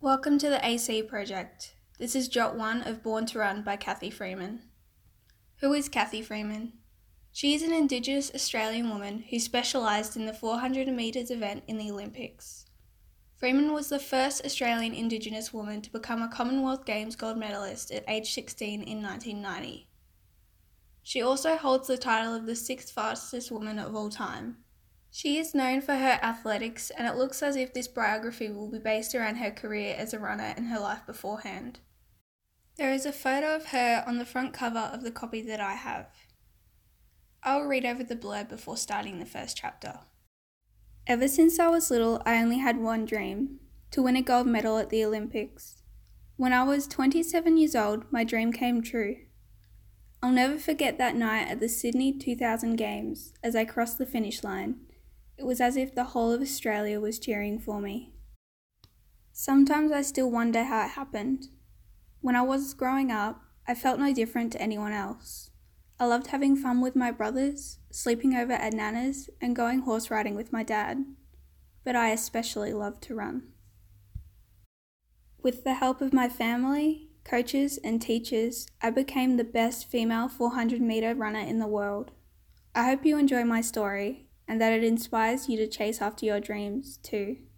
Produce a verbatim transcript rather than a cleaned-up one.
Welcome to the A C Project. This is Jot one of Born to Run by Cathy Freeman. Who is Cathy Freeman? She is an Indigenous Australian woman who specialised in the four hundred metres event in the Olympics. Freeman was the first Australian Indigenous woman to become a Commonwealth Games gold medalist at age sixteen in nineteen ninety. She also holds the title of the sixth fastest woman of all time. She is known for her athletics, and it looks as if this biography will be based around her career as a runner and her life beforehand. There is a photo of her on the front cover of the copy that I have. I will read over the blurb before starting the first chapter. Ever since I was little, I only had one dream, to win a gold medal at the Olympics. When I was twenty-seven years old, my dream came true. I'll never forget that night at the Sydney two thousand Games as I crossed the finish line. It was as if the whole of Australia was cheering for me. Sometimes I still wonder how it happened. When I was growing up, I felt no different to anyone else. I loved having fun with my brothers, sleeping over at Nana's, and going horse riding with my dad. But I especially loved to run. With the help of my family, coaches, and teachers, I became the best female four hundred metre runner in the world. I hope you enjoy my story, and that it inspires you to chase after your dreams too.